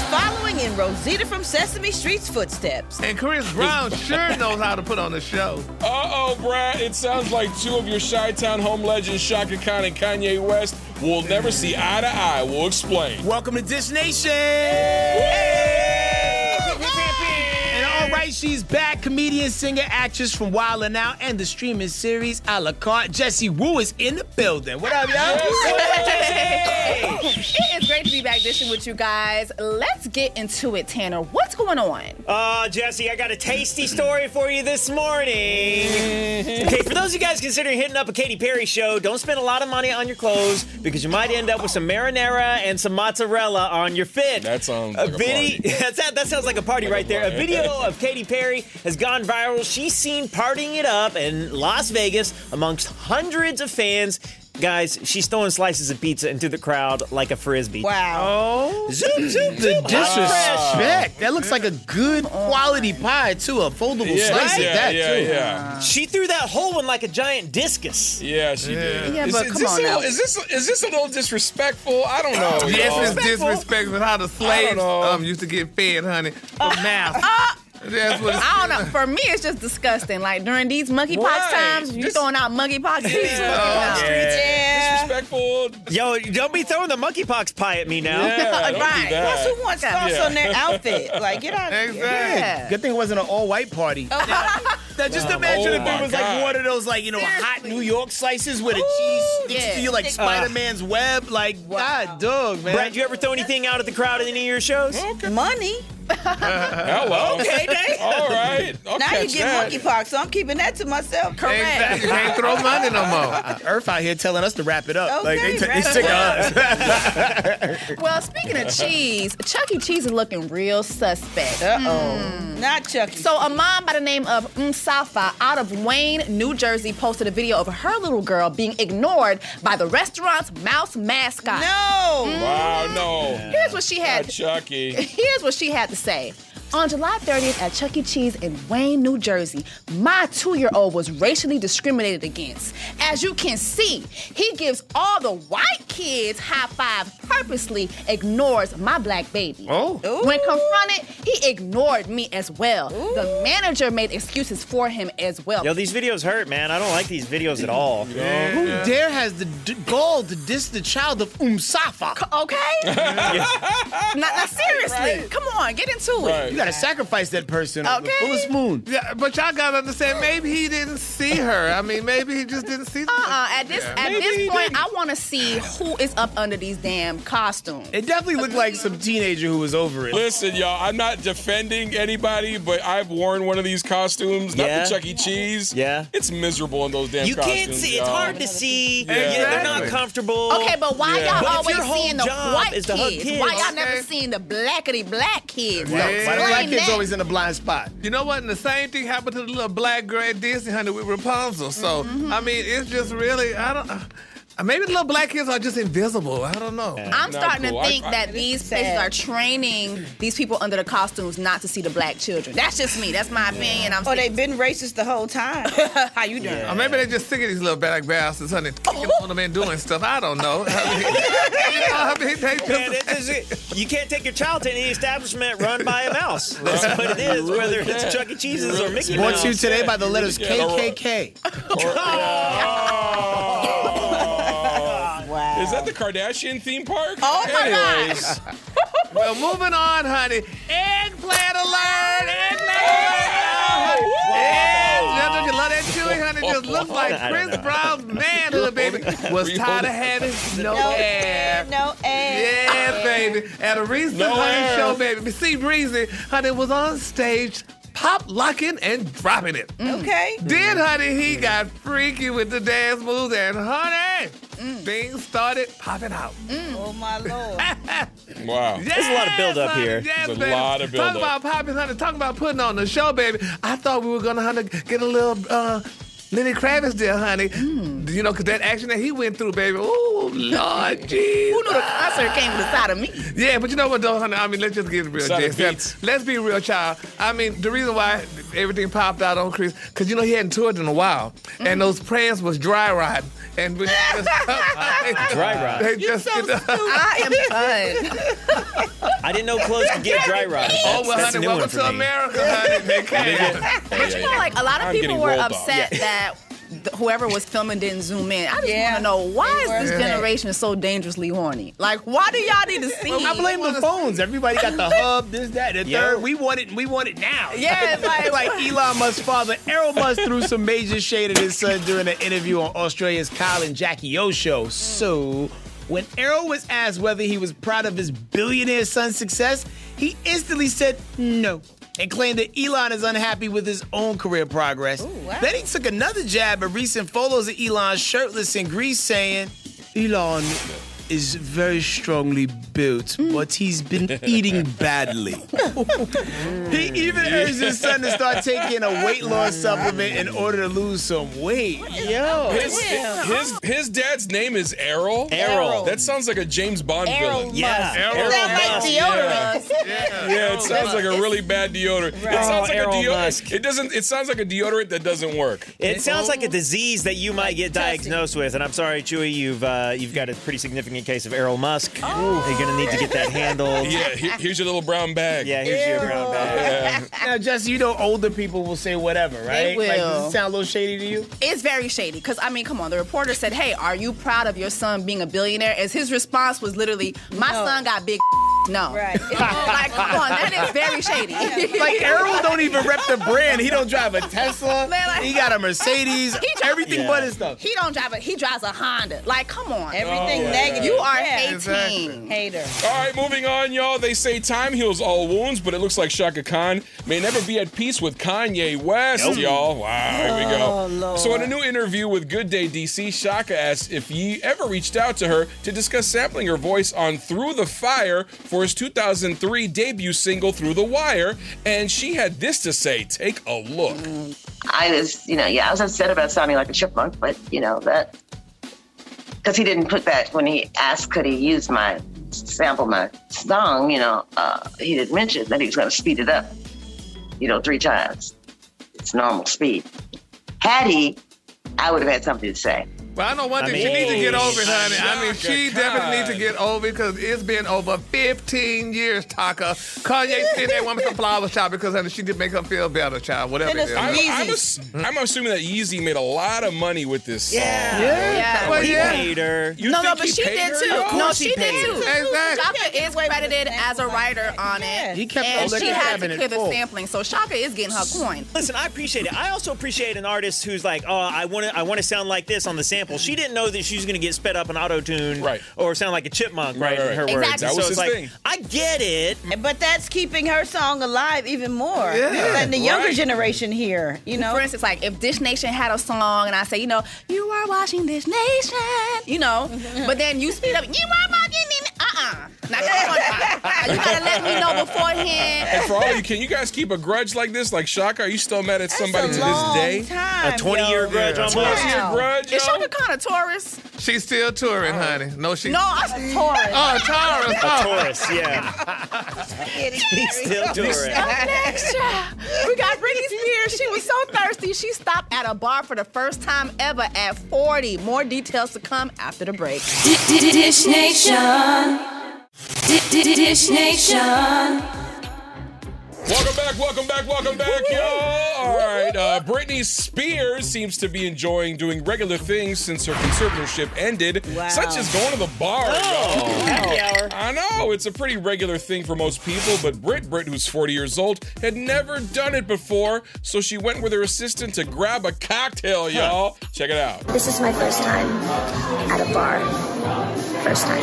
following in Rosita from Sesame Street's footsteps. And Chris Brown sure knows how to put on a show. Uh-oh, Brad. It sounds like two of your Chi-Town home legends, Shaka Khan and Kanye West, will never see eye to eye. We'll explain. Welcome to Dish Nation. And all right, she's back. Comedian, singer, actress from Wild 'N Out and the streaming series A La Carte. Jessie Woo is in the building. What up, y'all? It is great to be back dishing with you guys. Let's get into it, Tanner. What's going on? Jesse, I got a tasty story for you this morning. Okay, for those of you guys considering hitting up a Katy Perry show, don't spend a lot of money on your clothes because you might end up with some marinara and some mozzarella on your fit. That sounds like a party. That sounds like a party right there. A video of Katy Perry has gone viral. She's seen partying it up in Las Vegas amongst hundreds of fans. Guys, she's throwing slices of pizza into the crowd like a Frisbee. Wow. Oh, zoop, zoop, the disrespect. That looks like a good quality pie, too. A foldable slice of that, too. Yeah. She threw that whole one like a giant discus. Yeah, she did. Yeah, but come on now. Is this a little disrespectful? I don't know. Yes, it's disrespectful how the slaves used to get fed, honey, for mouth. That's what I don't know. For me, it's just disgusting. Like during these monkeypox times, you're throwing out monkeypox pizza. Disrespectful. Yo, don't be throwing the monkeypox pie at me now. Yeah, don't Right. do that. Plus, who wants sauce on their outfit? Like, get out of here. Exactly. Yeah. Good thing it wasn't an all-white party. Now, just imagine if it was like one of those, like, you know, hot New York slices with a cheese sticks yeah. to you like Spider-Man's web. Like, God, dog, man. Brad, you ever throw anything out at the crowd at any of your shows? Money. Hello. Okay, Dave. All right. I'll Now you catch get that. monkeypox, so I'm keeping that to myself. Exactly. You can't throw money no more. Earth out here telling us to wrap it up. Okay, like, they wrap sick it of us. Well, speaking of cheese, Chuck E. Cheese is looking real suspect. Not Chucky. So a mom by the name of Safa out of Wayne, New Jersey, posted a video of her little girl being ignored by the restaurant's mouse mascot. No. Wow, no. Here's what she had. Not Chucky. Here's what she had to say. On July 30th at Chuck E. Cheese in Wayne, New Jersey, my 2-year-old was racially discriminated against. As you can see, he gives all the white kids high fives, purposely ignores my black baby. Oh. When confronted, he ignored me as well. The manager made excuses for him as well. Yo, these videos hurt, man. I don't like these videos at all. Who dare has the gall to diss the child of Safa? Okay? Now, seriously, come on, get into it. Right. You gotta sacrifice that person on the Okay. fullest moon. Yeah, but y'all gotta understand, maybe he didn't see her. I mean, maybe he just didn't see At this Maybe point, he I want to see who is up under these damn costumes. It definitely looked like some teenager who was over it. Listen, y'all, I'm not defending anybody, but I've worn one of these costumes, not Yeah. the Chuck E. Cheese. Yeah. It's miserable in those damn You costumes. can't see. It's y'all. hard to see. Yeah, they're not Exactly. comfortable. Okay, but why Yeah. y'all But if always your whole seeing the job white is to hug kids? kids. Why y'all never Okay. seeing the blackity black kids? Yeah. Why the Explain black kid's that. always in a blind spot? You know what? And the same thing happened to the little black girl at Disney, honey, with Rapunzel. So, I mean, it's just really, maybe the little black kids are just invisible. I don't know. I'm Not starting cool. to think I- that these places are training these people under the costumes not to see the black children. That's just me. That's my opinion. I'm Oh, they've been racist the whole time. How you doing? Or maybe they just sick of these little black bastards, honey, kicking on them and doing stuff. I don't know. They Man, just, you can't take your child to any establishment run by a mouse. That's what it is, whether it's Chuck E. Cheese's or Mickey Brought Mouse. to you today by the letters Yeah, no, KKK. Wow. Is that the Kardashian theme park? Oh my Anyways. well, moving on, honey. Eggplant alert! Eggplant alert! Yeah, you love that chewy, honey. Just looks like I don't Chris know. Brown's manhood, baby. Was tired of having no air. No air. Yeah, baby. At a recent No honey air. show, baby. See, Breezy, honey, was on stage pop locking and dropping it. Okay. Then, honey, he got freaky with the dance moves, and honey, things started popping out. Oh, my Lord. Wow. There's a lot of build-up here. Yes, There's a baby. lot of Talk build-up. about popping, honey. Talk about putting on the show, baby. I thought we were gonna honey, get a little Lenny Kravitz there, honey. You know, because that action that he went through, baby. Oh, Lord, jeez. Who knew the concert came with a side of me? Yeah, but you know what, though, honey? I mean, let's just get real, Side of Jason. beats. Let's be real, child. I mean, the reason why everything popped out on Chris, because, you know, he hadn't toured in a while. And those prayers was dry rotting. And we just, Dry rot. They just, I am done. I didn't know clothes could get dry rotted. Oh, well, That's a honey, new one welcome for to me. America, honey. They can't. But you know, like a lot of I'm people getting were rolled off. upset that whoever was filming didn't zoom in. I just Yeah. want to know why They is were this upset. generation so dangerously horny? Like, why do y'all need to see? I blame the phones. Everybody got the hub, this, that, the Yo. third. We want it now. Yeah, like Elon Musk's father, Errol Musk threw some major shade at his son during an interview on Australia's Kyle and Jackie O show. So, when Errol was asked whether he was proud of his billionaire son's success, he instantly said no and claimed that Elon is unhappy with his own career progress. wow. Then he took another jab at recent photos of Elon shirtless in Greece, saying, Elon is very strongly built, but he's been eating badly. He even urged his son to start taking a weight loss supplement in order to lose some weight. Yo. His dad's name is Errol. Errol. That sounds like a James Bond Errol villain. Yeah. Errol Sound like Musk, deodorant. Yeah, it sounds like a really bad deodorant. It sounds like Errol a Musk. deodorant. It sounds like a deodorant that doesn't work. It sounds like a disease that you might get diagnosed with, and I'm sorry, Chewy, you've got a pretty significant case of Errol Musk. You're gonna need to get that handled. Yeah, here's your little brown bag. Yeah, here's your brown bag. Yeah. Now, Jesse, you know older people will say whatever, right? will. Like, does it sound a little shady to you? It's very shady because, I mean, come on. The reporter said, hey, are you proud of your son being a billionaire? As his response was literally, my son got big no. Right. Like, come on. That is very shady. Like, Errol don't even rep the brand. He don't drive a Tesla. Man, like- He got a Mercedes. Everything but his stuff. He don't drive it. He drives a Honda. Like, come on. Everything Oh, negative. You are Yeah. hating. Exactly. Hater. All right, moving on, y'all. They say time heals all wounds, but it looks like Shaka Khan may never be at peace with Kanye West, y'all. Wow, here we go. Lord. So in a new interview with Good Day DC, Shaka asked if he ever reached out to her to discuss sampling her voice on Through the Fire for his 2003 debut single Through the Wire, and she had this to say. Take a look. I was, I was upset about sounding like a chipmunk, but, that, because he didn't put that when he asked, could he sample my song, he didn't mention that he was going to speed it up, 3 times. It's normal speed. Had he, I would have had something to say. Well, I know one thing. She needs to get over it, honey. I mean, she definitely needs to get over it because it's been over 15 years, Taka. Kanye sent that woman some flowers, child, because honey, she did make her feel better, child. Whatever it is. I'm assuming that Yeezy made a lot of money with this song. Yeah. Well, He yeah. paid her. You No, think but he she paid did her? too. Of No, course she he did paid too. her. Exactly. Shaka is credited as a writer on it. He kept and the she liquor had to cabinet clear the full. sampling, so Shaka is getting her coin. Listen, I appreciate it. I also appreciate an artist who's like, oh, I want to sound like this on the sample. She didn't know that she was going to get sped up and auto-tuned Right. or sound like a chipmunk, right, Right, in her right. words. Exactly. That was so his it's like, thing. I get it. But that's keeping her song alive even more. Yeah. Letting the younger Right. generation hear, For instance, like if Dish Nation had a song and I say, you are watching Dish Nation, but then you speed up, you are watching it. Now come on, you gotta let me know beforehand. And for all you, can you guys keep a grudge like this? Like Shaka, are you still mad at somebody That's to a this long day? time, A 20-year yo. grudge almost. Wow. Grudge, Is yo? Shaka kind of Taurus? She's still touring, honey. No, she. No, I said Taurus. Oh, Taurus. Oh. Taurus, yeah. He's still touring. Up next, we got Britney Spears. She was so thirsty, she stopped at a bar for the first time ever at 40. More details to come after the break. Dish Nation. Dish Nation. Welcome back, y'all. All right, Britney Spears seems to be enjoying doing regular things since her conservatorship ended, such as going to the bar. y'all. Happy hour. I know, it's a pretty regular thing for most people, but Brit, who's 40 years old, had never done it before, so she went with her assistant to grab a cocktail, y'all. Check it out. This is my first time at a bar. First time.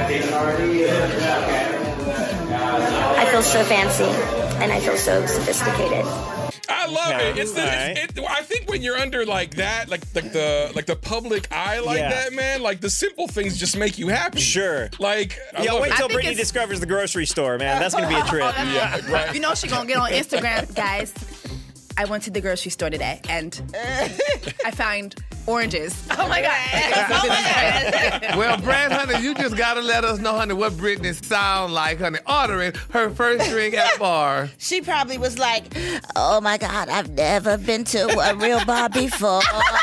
I feel so fancy and I feel so sophisticated. I love it. It's the. Alright. I think when you're under like that, like the public eye like Yeah. that, man, like the simple things just make you happy. Sure. Like, I Yeah, love wait it. till I think Britney it's- discovers the grocery store, man. That's going to be a trip. Yeah, right. You know she gonna get on Instagram, guys. I went to the grocery store today and I found oranges. Oh my god! Well, Brad, honey, you just gotta let us know, honey, what Britney sound like, honey, ordering her first drink at bar. She probably was like, Oh my God, I've never been to a real bar before.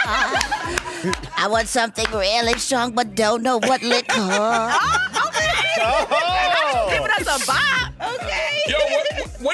I want something really strong, but don't know what liquor. Giving us a vibe.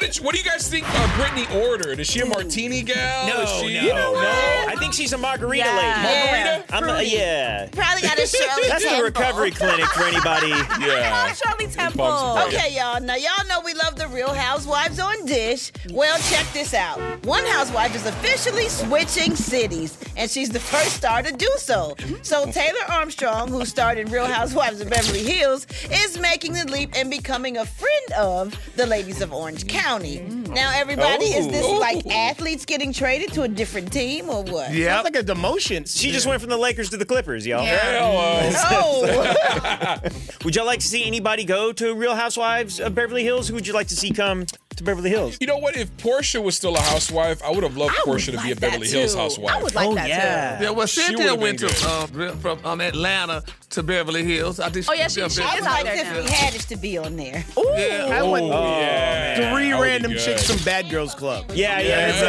What do you guys think Brittany ordered? Is she a martini gal? No, Is she, no. I think she's a margarita lady. Margarita? Yeah. Probably got a Shirley That's the Temple. recovery clinic for anybody. Yeah. Shirley Temple. Okay, y'all. Now, y'all know we love the Real Housewives on Dish. Well, check this out. One housewife is officially switching cities, and she's the first star to do so. So Taylor Armstrong, who starred in Real Housewives of Beverly Hills, is making the leap and becoming a friend of the ladies of Orange County. Now, everybody, is this like athletes getting traded to a different team or what? Yeah. Sounds like a demotion. She just went from the Lakers to the Clippers, y'all. Oh. Would y'all like to see anybody go to Real Housewives of Beverly Hills? Who would you like to see come to Beverly Hills? You know what? If Portia was still a housewife, I would have loved Portia to be a Beverly Hills housewife. I would like that too. Yeah, well, She Cynthia would've went been to from Atlanta to Beverly Hills. I think Oh, yeah, she was is I would out like there Tiffany now. Haddish to be on there. Yeah. I want Yeah. three That would be random good. chicks from Bad Girls Club. Yeah.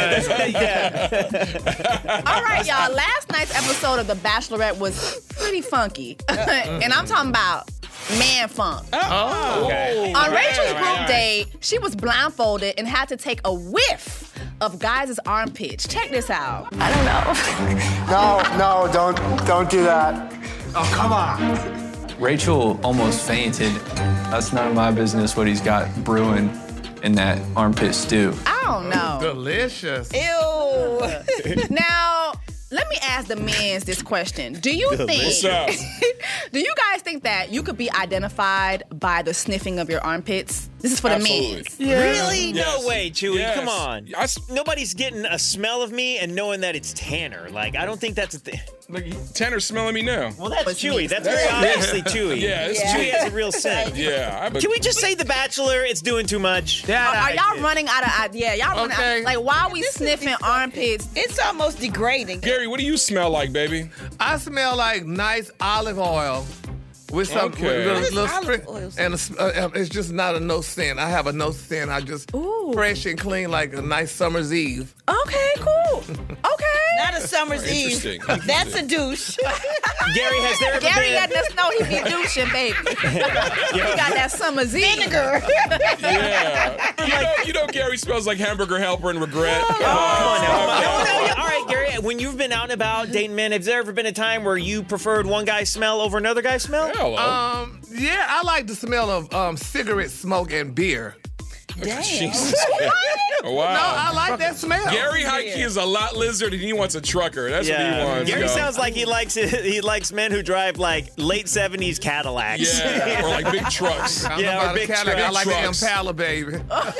All right, y'all. Last night's episode of The Bachelorette was pretty funky. And I'm talking about man funk. Okay. On Rachel's group date, she was blindfolded and had to take a whiff of guys' armpits. Check this out. I don't know. No, don't do that. Oh, come on. Rachel almost fainted. That's none of my business what he's got brewing in that armpit stew. I don't know. Delicious. Ew. Now, let me ask the men's this question. Do you What's up? do you guys think that you could be identified by the sniffing of your armpits? This is for the Absolutely. men's. Really? Yes. No way, Chewy. Yes. Come on. Nobody's getting a smell of me and knowing that it's Tanner. Like, I don't think that's a thing. Look, Tanner's smelling me now. Well, that's Chewy. That's very obviously Chewy. Yeah, it's Chewy has a real scent. Yeah. Can we just say The Bachelor? It's doing too much. Are y'all running out of ideas? Y'all running Okay. out. Like, why are we sniffing armpits? It's almost degrading. Gary, what do you smell like, baby? I smell like nice olive oil with some Okay. with a little olive spring, oil? and it's just not a no scent. I have a no scent. I just fresh and clean like a nice summer's eve. Okay, cool. Okay. Not a summer's eve. Interesting. That's a douche. Gary, has there ever Gary been... letting us know he be douching, baby. He got that summer's vinegar. Yeah. You know Gary smells like hamburger helper and regret. Come on now. All right, Gary, when you've been out and about dating men, has there ever been a time where you preferred one guy's smell over another guy's smell? Hello. Yeah, I like the smell of cigarette smoke and beer. Jesus. Wow. No, I like that smell. Gary Heike is a lot lizard and he wants a trucker. That's what he wants. Gary yo. sounds like he likes men who drive like late 70s Cadillacs. Yeah, or like big trucks. I don't Yeah, know or about a big Cadillac. I like trucks. an Impala, baby.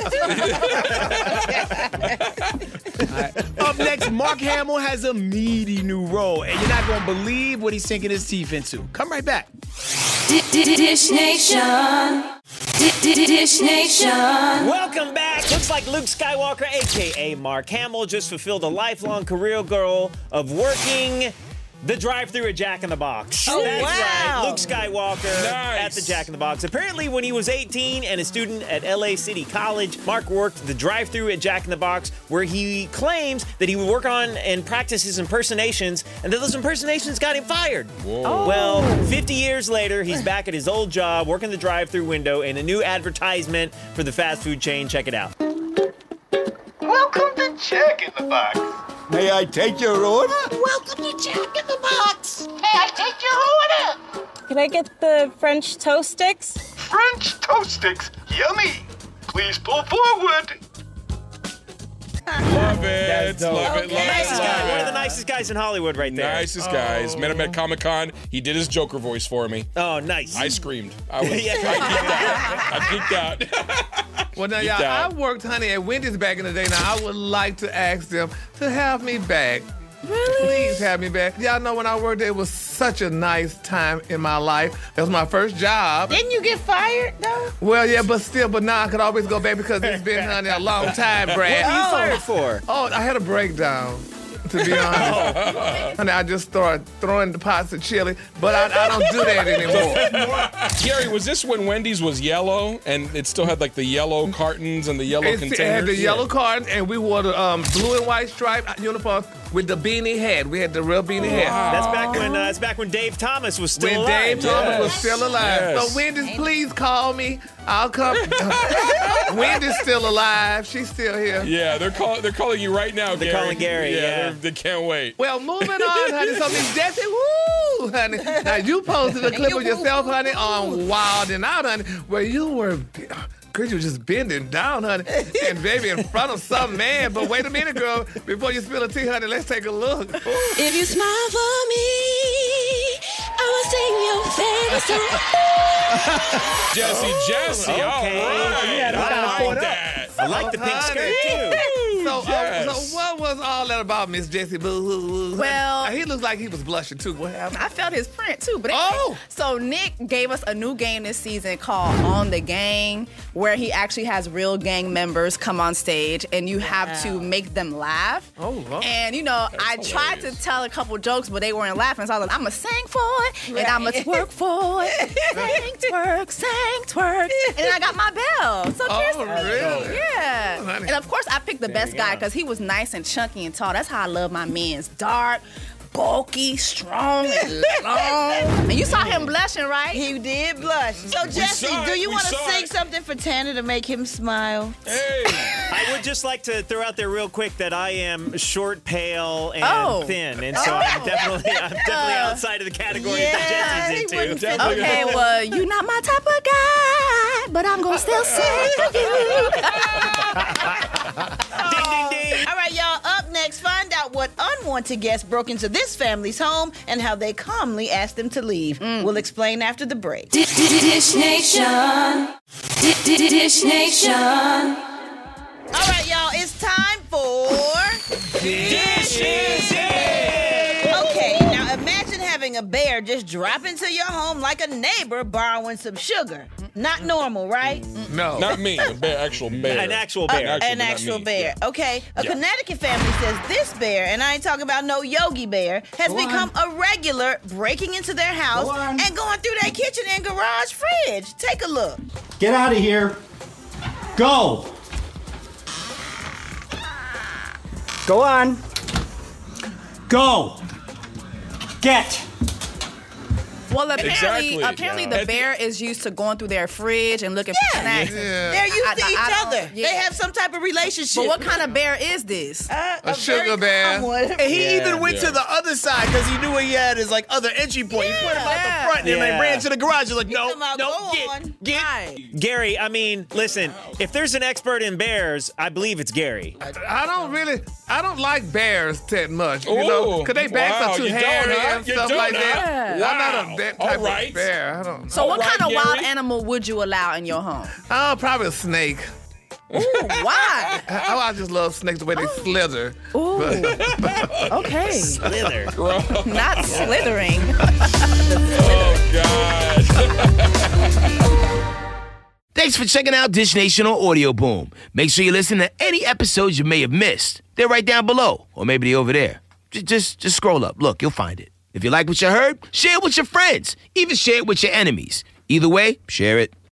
Up next, Mark Hamill has a meaty new role, and you're not going to believe what he's sinking his teeth into. Come right back. Dish Nation. Dish Nation. Welcome back. Looks like Luke Skywalker, a.k.a. Mark Hamill, just fulfilled a lifelong career goal of working the drive-thru at Jack in the Box. Oh, That's wow. right. Luke Skywalker Nice. at the Jack in the Box. Apparently, when he was 18 and a student at LA City College, Mark worked the drive-thru at Jack in the Box, where he claims that he would work on and practice his impersonations, and that those impersonations got him fired. Whoa. Well, 50 years later, he's back at his old job, working the drive-thru window in a new advertisement for the fast food chain. Check it out. Welcome to Jack in the Box. May I take your order? Welcome to Jack in the Box. May I take your order? Can I get the French toast sticks? French toast sticks. Yummy. Please pull forward. Love it. That's dope. Love it. Love Nicest it. guy, Love one of it. the nicest guys in Hollywood right there. Nicest guys. Met him at Comic-Con. He did his Joker voice for me. Oh, nice. I screamed. I was Yeah. I geeked out. Well, now, Geeked y'all, out. I worked, honey, at Wendy's back in the day. Now, I would like to ask them to have me back. Really? Please have me back. Y'all know when I worked there, it was such a nice time in my life. It was my first job. Didn't you get fired, though? Well, yeah, but now I could always go back because it's been, honey, a long time, Brad. What were you fired for? Oh, I had a breakdown. to be honest. And I just started throwing the pots of chili, but I don't do that anymore. Gary, was this when Wendy's was yellow and it still had like the yellow cartons and the yellow containers? It had the yellow carton, and we wore the blue and white striped uniform with the beanie hat. We had the real beanie hat. That's back when Dave Thomas was still alive. When Dave Thomas was still alive. Yes. So Wendy's, please call me. I'll come. Wendy's still alive. She's still here. Yeah, they're calling you right now, Gary. They're calling Gary, yeah. They can't wait. Well, moving on, honey. So Miss Jessie, woo, honey. Now you posted a clip of yourself, honey, on Wild and Out, honey, where you were. Girl, you were just bending down, honey, and baby, in front of some man. But wait a minute, girl. Before you spill the tea, honey, let's take a look. If you smile for me, I will sing your favorite song. Jesse, okay. all right. I like that. I like the pink skirt, too. So, Yes. so what was all that about, Miss Jessie Boo? Well- he looked like he was blushing too. What happened? I felt his print too. But anyway, so Nick gave us a new game this season called On the Gang, where he actually has real gang members come on stage and you have to make them laugh. Oh, wow. And I tried to tell a couple jokes, but they weren't laughing. So I was like, I'm gonna sing for it and I'm gonna twerk for it. Sing, twerk. And then I got my bell. So cheers to me. Really? Yeah. Oh, honey. And of course I picked the best guy because he was nice and chunky and tall. That's how I love my men's. Dark, bulky, strong, and long. And you saw him blushing, right? He did blush. So, Jesse, saw it. do you We want to saw sing it. something for Tanner to make him smile? Hey. I would just like to throw out there real quick that I am short, pale, and thin, and so I'm definitely outside of the category that he Jesse's wouldn't into. fit Okay, well, you're not my type of guy, but I'm gonna still sing for you. Ding, ding, ding. All right, y'all, up next, find out what unwanted guests broke into this family's home and how they calmly asked them to leave. We'll explain after the break. Dish Nation. Dish Nation. All right, y'all, it's time for Dishes. Okay, now imagine having a bear just drop into your home like a neighbor borrowing some sugar. Not normal, right? No. Not me, actual bear. An actual bear. An actual bear. Okay, a Connecticut family says this bear, and I ain't talking about no Yogi Bear, has become a regular breaking into their house and going through their kitchen and garage fridge. Take a look. Get out of here. Go. Go on. Go. Get. Well, apparently Exactly. the bear is used to going through their fridge and looking for snacks. They're used to each other. yeah. They have some type of relationship. But what kind of bear is this? A sugar bear. And he even went to the other side because he knew he had his other entry point. He went about the front and then ran to the garage. He's like, no, get. Gary, I mean, listen, if there's an expert in bears, I believe it's Gary. I don't like bears that much, you know, because they backs are too you don't, hairy huh? and You stuff don't, like huh? that. Wow. I'm not that type All right. of bear. I don't. So what kind of wild Gary. animal would you allow in your home? Oh, probably a snake. Ooh, why? I just love snakes the way they slither. Ooh. Okay. Slither. Not slithering. Oh, God. Thanks for checking out Dish Nation on Audio Boom. Make sure you listen to any episodes you may have missed. They're right down below, or maybe they're over there. Just scroll up. Look, you'll find it. If you like what you heard, share it with your friends. Even share it with your enemies. Either way, share it.